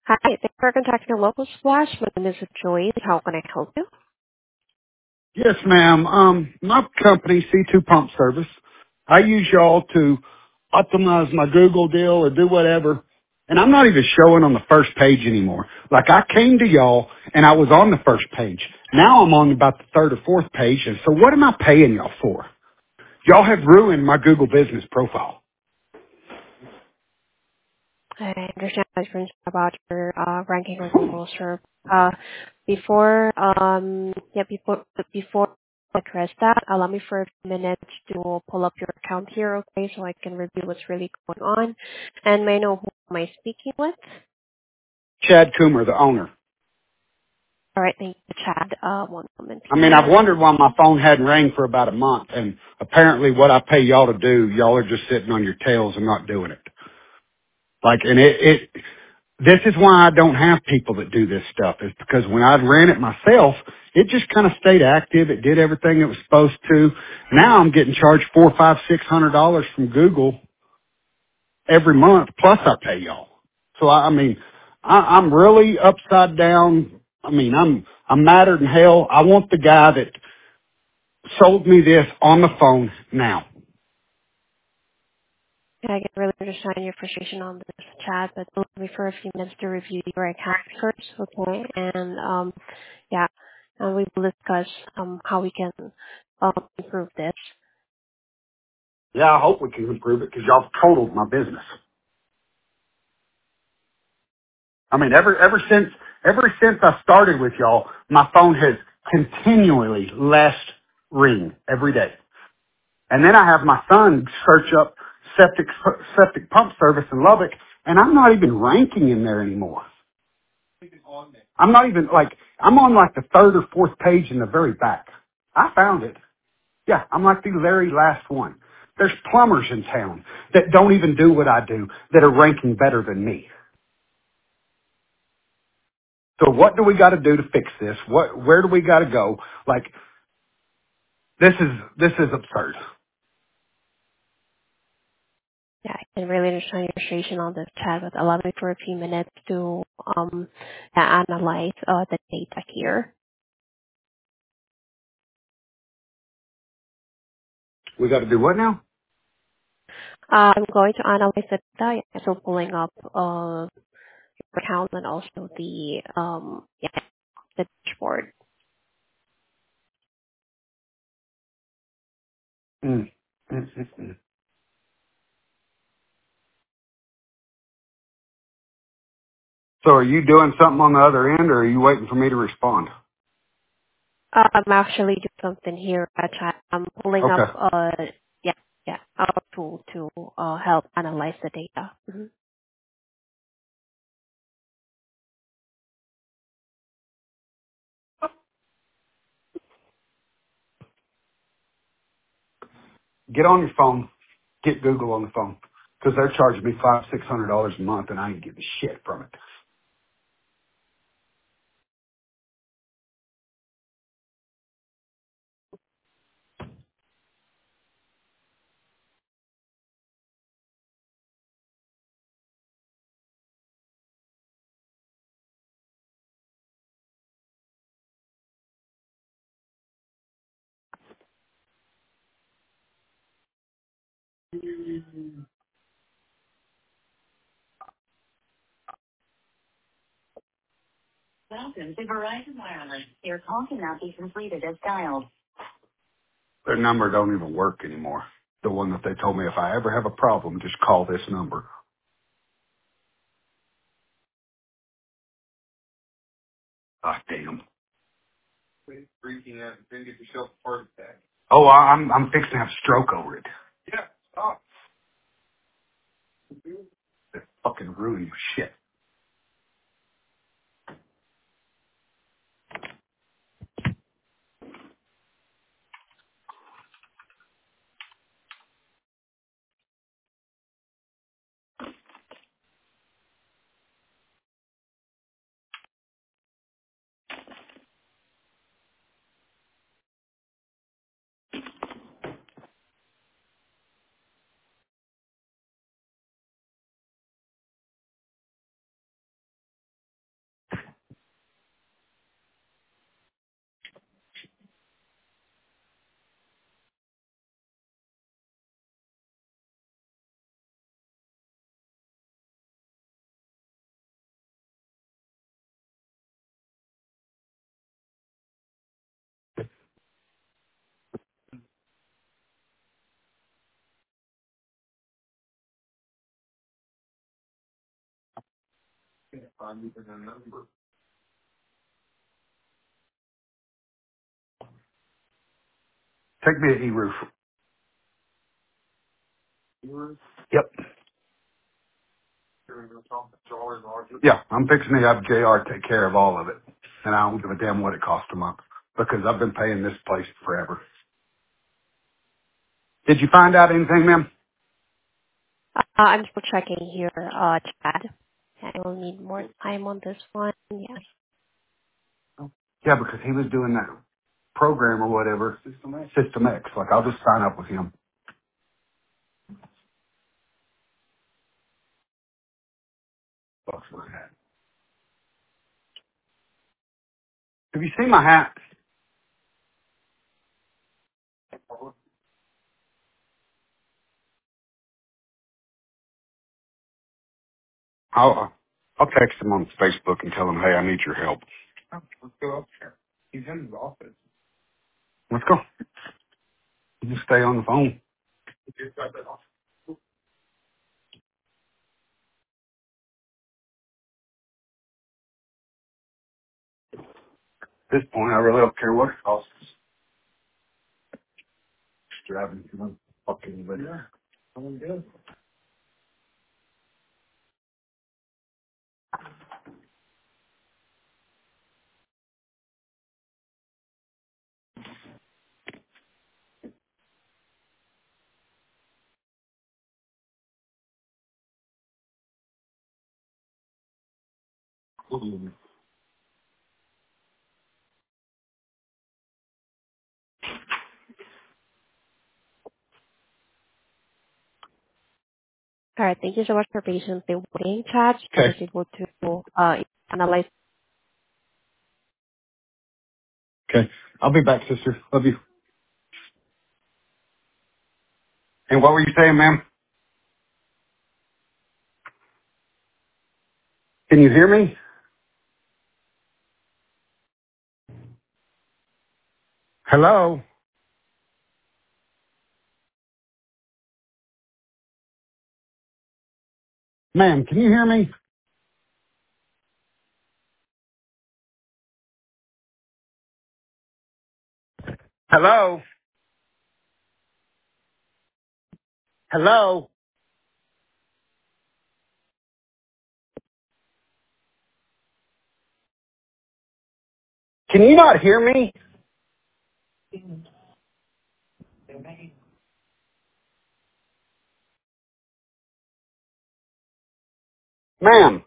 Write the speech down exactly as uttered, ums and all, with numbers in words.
Hi, thank you for contacting the local splash. My name is Joy. How can I help you? Yes, ma'am. Um, my company, C two Pump Service, I use y'all to optimize my Google deal or do whatever. And I'm not even showing on the first page anymore. Like I came to y'all and I was on the first page. Now I'm on about the third or fourth page. And so what am I paying y'all for? Y'all have ruined my Google business profile. I understand the information about your uh, ranking on Google, sir. Uh, before, um, yeah, before before I address that, allow me for a few minutes to pull up your account here, okay, so I can review what's really going on, and may I know who am I speaking with. Chad Coomer, the owner. All right, thank you, Chad. Uh, one moment I mean, I've here. wondered why my phone hadn't rang for about a month. And apparently what I pay y'all to do, y'all are just sitting on your tails and not doing it. Like, and it, it, this is why I don't have people that do this stuff is because when I ran it myself, it just kind of stayed active. It did everything it was supposed to. Now I'm getting charged four, five, six hundred dollars from Google every month. Plus I pay y'all. So I, I mean, I, I'm really upside down. I mean, I'm, I'm madder than hell. I want the guy that sold me this on the phone now. Yeah, I can really understand your frustration on this chat, but allow me for a few minutes to review your account first, okay? And um, yeah, and we will discuss um how we can um improve this. Yeah, I hope we can improve it because y'all totaled my business. I mean, ever ever since ever since I started with y'all, my phone has continually less ring every day. And then I have my son search up septic septic pump service in Lubbock, and I'm not even ranking in there anymore. I'm not even like I'm on like the third or fourth page in the very back. I found it. Yeah, I'm like the very last one. There's plumbers in town that don't even do what I do that are ranking better than me. So what do we got to do to fix this? What, where do we got to go? Like, this is, this is absurd. Yeah, I can really understand your frustration on this chat, but allow me for a few minutes to um yeah, analyze uh the data here. We got to do what now? Uh, I'm going to analyze the data, so pulling up uh your account and also the um yeah the dashboard. Mm. Mm, mm, mm. So are you doing something on the other end or are you waiting for me to respond? Uh, I'm actually doing something here at chat. I'm pulling up, Okay. uh, yeah, yeah, our tool to uh, help analyze the data. hmm Get on your phone. Get Google on the phone. Cause they're charging me five, six hundred dollars a month and I ain't getting shit from it. Their number don't even work anymore. The one that they told me if I ever have a problem, just call this number. Ah, damn. Oh, I- I'm I'm fixing to have a stroke over it. It fucking ruined my shit. Take me to E-Roof. Yep. Yeah, I'm fixing to have J R take care of all of it. And I don't give a damn what it costs a month. Because I've been paying this place forever. Did you find out anything, ma'am? Uh, I'm still checking here, uh, Chad. I will need more time on this one. Yes. Yeah, because he was doing that program or whatever. System X. System X. Like, I'll just sign up with him. Have you seen my hat? I'll, I'll text him on Facebook and tell him, hey, I need your help. Let's go up there. He's in his office. Let's go. You just stay on the phone. At this point, I really don't care what it costs. Just driving to my fucking living. Yeah. Someone good. All right. Thank you so much for patiently waiting, Chad. I was Okay. able to uh, analyze. Okay. I'll be back, sister. Love you. And what were you saying, ma'am? Can you hear me? Hello? Ma'am, can you hear me? Hello? Hello? Can you not hear me? Ma'am.